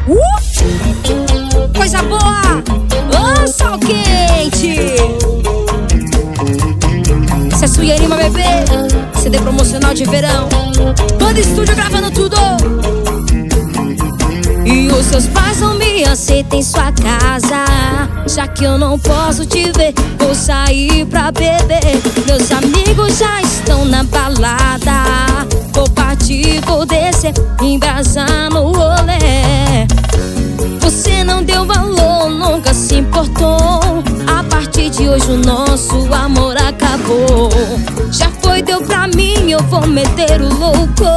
Coisa boa! Ô, sal quente! Essa é Suianima, bebê. CD promocional de verão. Banda Estúdio gravando tudo. E os seus pais não me aceitam em sua casa. Já que eu não posso te ver, vou sair pra beber. Meus amigos já estão na balada. Vou partir, vou descer, embrasar no rolê. Você não deu valor, nunca se importou. A partir de hoje o nosso amor acabou. Já foi, deu pra mim, eu vou meter o louco.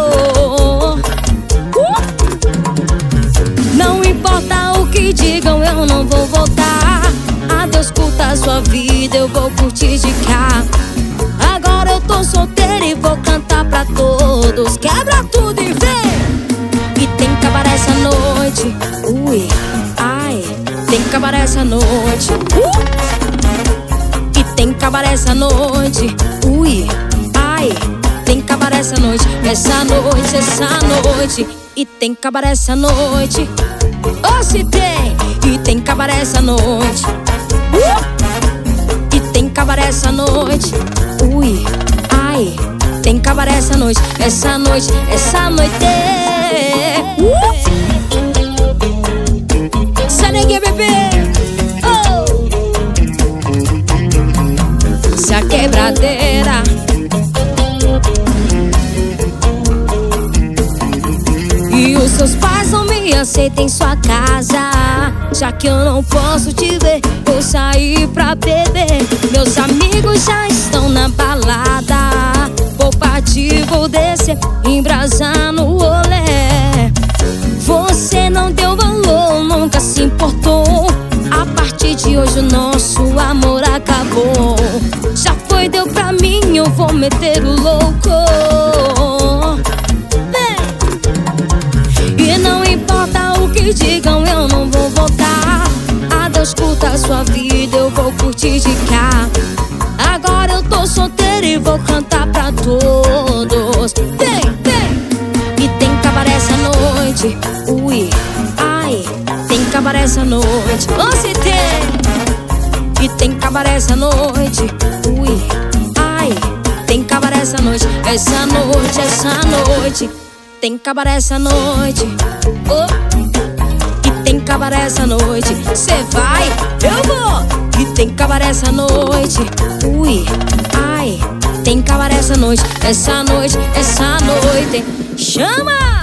Não importa o que digam, eu não vou voltar. Adeus, curta a sua vida, eu vou curtir de cá. Agora eu tô solteira e vou cantar pra todos. Quebra tudo e vem! E tem cabaré essa noite. Ui, ai, tem cabaré essa noite. E tem cabaré essa noite. Ui, ai, tem cabaré essa noite. Essa noite, essa noite. E tem cabaré essa noite. Oh, se tem. E tem cabaré essa noite. E tem cabaré essa noite. Ui, ai, tem cabaré essa noite. Essa noite, essa noite. Saneguinha, bebê. Oh, se a quebradeira. E os seus pais não me aceitam em sua casa. Já que eu não posso te ver, vou sair pra beber. Meus amigos já estão na balada. Vou partir, vou descer, embrasar no rolê. Você não deu valor, nunca se importou. A partir de hoje o nosso amor acabou. Já foi, deu pra mim, eu vou meter o louco. E não importa o que digam, eu não vou voltar. Adeus, curta a sua vida, eu vou curtir de cá. Agora eu tô solteira e vou cantar pra todos. Vem, vem! E tem cabaré essa noite. Ui, ai, tem cabaré essa noite. Oh, se tem! E tem cabaré essa noite. Ui, ai, tem cabaré essa noite. Essa noite, essa noite. Tem cabaré essa noite. Oh, e tem cabaré essa noite. Cê vai, eu vou. E tem cabaré essa noite. Ui, ai, tem cabaré essa noite. Essa noite, essa noite. Chama!